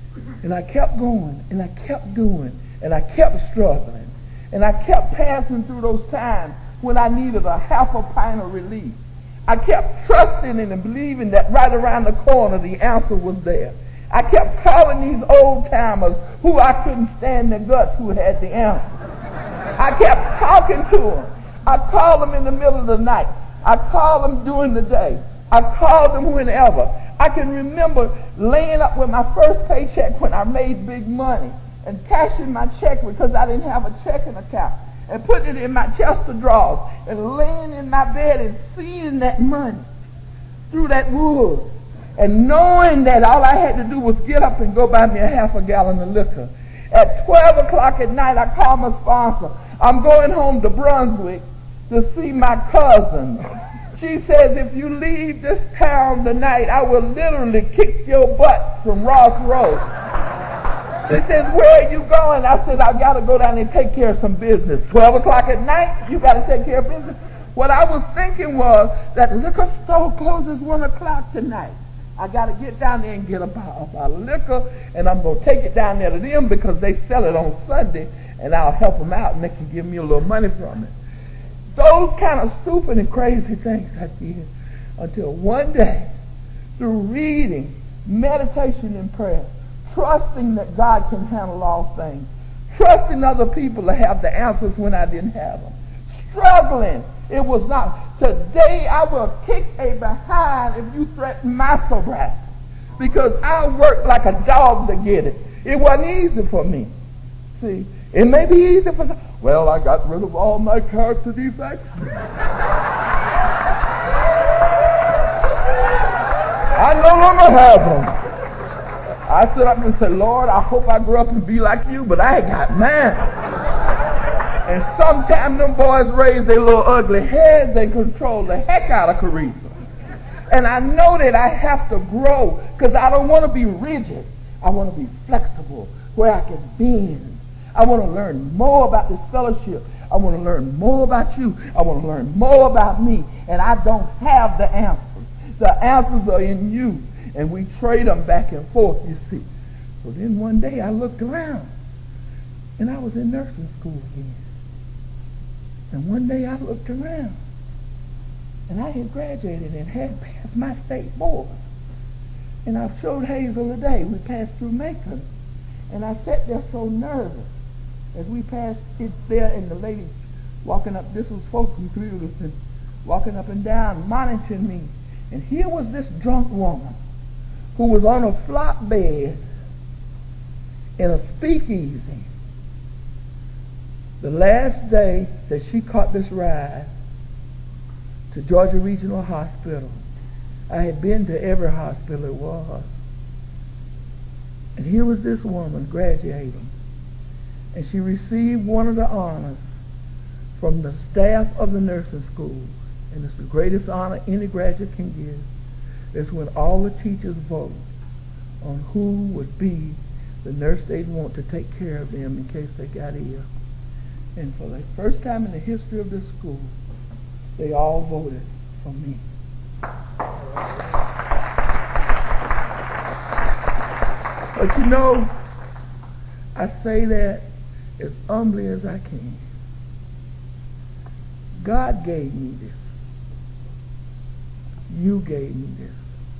And I kept going, and I kept doing, and I kept struggling. And I kept passing through those times when I needed a half a pint of relief. I kept trusting and believing that right around the corner the answer was there. I kept calling these old-timers who I couldn't stand their guts who had the answer. I kept talking to them. I called them in the middle of the night. I called them during the day. I called them whenever. I can remember laying up with my first paycheck when I made big money and cashing my check because I didn't have a checking account, and putting it in my chest of drawers and laying in my bed and seeing that money through that wood, and knowing that all I had to do was get up and go buy me a half a gallon of liquor. At 12 o'clock at night, I called my sponsor. I'm going home to Brunswick to see my cousin. She says, if you leave this town tonight, I will literally kick your butt from Ross Road. She says, where are you going? I said, I got to go down and take care of some business. 12 o'clock at night, you got to take care of business. What I was thinking was that liquor store closes 1 o'clock tonight. I got to get down there and get a bottle of liquor, and I'm going to take it down there to them because they sell it on Sunday, and I'll help them out, and they can give me a little money from it. Those kind of stupid and crazy things I did until one day, through reading, meditation, and prayer, trusting that God can handle all things, trusting other people to have the answers when I didn't have them, struggling. It was not. Today I will kick a behind if you threaten my sobriety, because I worked like a dog to get it. It wasn't easy for me. See, it may be easy for some. Well, I got rid of all my character defects. I no longer have them. I stood up and said, Lord, I hope I grow up and be like you, but I ain't got mine. And sometimes them boys raise their little ugly heads and control the heck out of Caritha. And I know that I have to grow because I don't want to be rigid. I want to be flexible where I can bend. I want to learn more about this fellowship. I want to learn more about you. I want to learn more about me. And I don't have the answers. The answers are in you. And we trade them back and forth, you see. So then one day I looked around, and I was in nursing school again. And one day I looked around, and I had graduated and had passed my state board. And I showed Hazel today. We passed through Macon. And I sat there so nervous as we passed it there, and the lady walking up, this was folks from Cleveland, walking up and down, monitoring me. And here was this drunk woman who was on a flop bed in a speakeasy the last day that she caught this ride to Georgia Regional Hospital. I had been to every hospital it was. And here was this woman graduating. And she received one of the honors from the staff of the nursing school. And it's the greatest honor any graduate can give. It's when all the teachers vote on who would be the nurse they'd want to take care of them in case they got ill. And for the first time in the history of this school, they all voted for me. But you know, I say that as humbly as I can. God gave me this. You gave me this.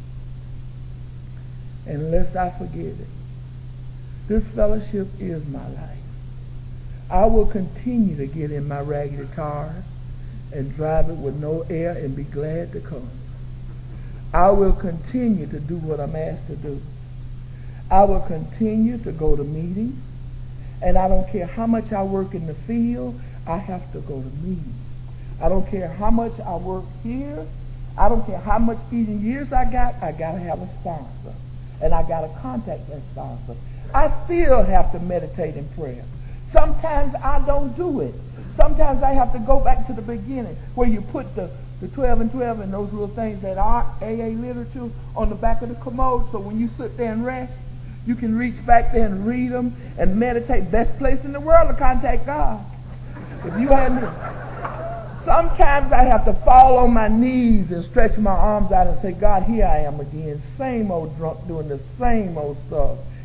And lest I forget it, this fellowship is my life. I will continue to get in my raggedy cars and drive it with no air and be glad to come. I will continue to do what I'm asked to do. I will continue to go to meetings, and I don't care how much I work in the field, I have to go to meetings. I don't care how much I work here. I don't care how much eating years I got to have a sponsor. And I got to contact that sponsor. I still have to meditate in prayer. Sometimes I don't do it. Sometimes I have to go back to the beginning where you put the 12 and 12 and those little things that are AA literature on the back of the commode, so when you sit there and rest, you can reach back there and read them and meditate. Best place in the world to contact God. If you hadn't... Sometimes I have to fall on my knees and stretch my arms out and say, God, here I am again, same old drunk doing the same old stuff.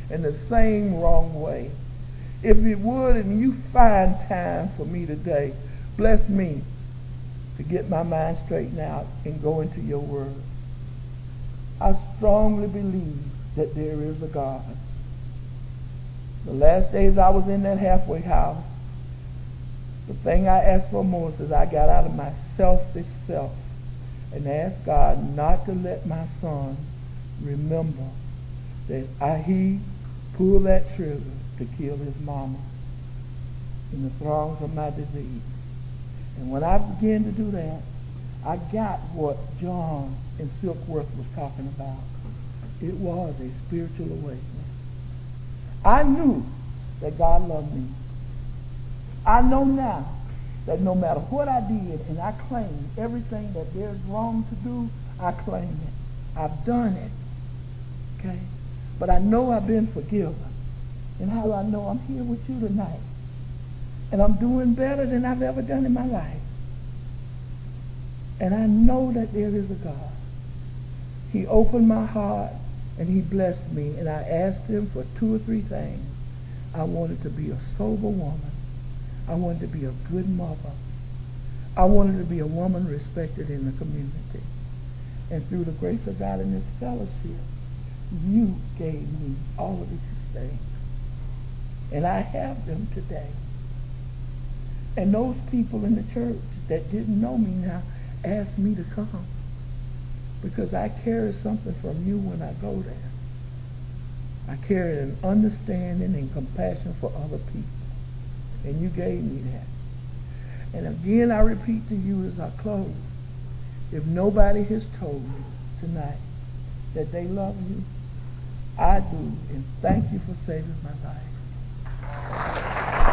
in the same wrong way. If it would, and you find time for me today, bless me to get my mind straightened out and go into your word. I strongly believe that there is a God. The last days I was in that halfway house, the thing I asked for most is I got out of my selfish self and asked God not to let my son remember that he pulled that trigger to kill his mama in the throes of my disease. And when I began to do that, I got what John and Silkworth was talking about. It was a spiritual awakening. I knew that God loved me. I know now that no matter what I did, and I claim everything that there's wrong to do, I claim it. I've done it. Okay? But I know I've been forgiven. And how do I know? I'm here with you tonight. And I'm doing better than I've ever done in my life. And I know that there is a God. He opened my heart and he blessed me. And I asked him for 2 or 3 things. I wanted to be a sober woman. I wanted to be a good mother. I wanted to be a woman respected in the community. And through the grace of God in this fellowship, you gave me all of these things. And I have them today. And those people in the church that didn't know me now asked me to come, because I carry something from you when I go there. I carry an understanding and compassion for other people. And you gave me that. And again, I repeat to you as I close, if nobody has told me tonight that they love you, I do, and thank you for saving my life.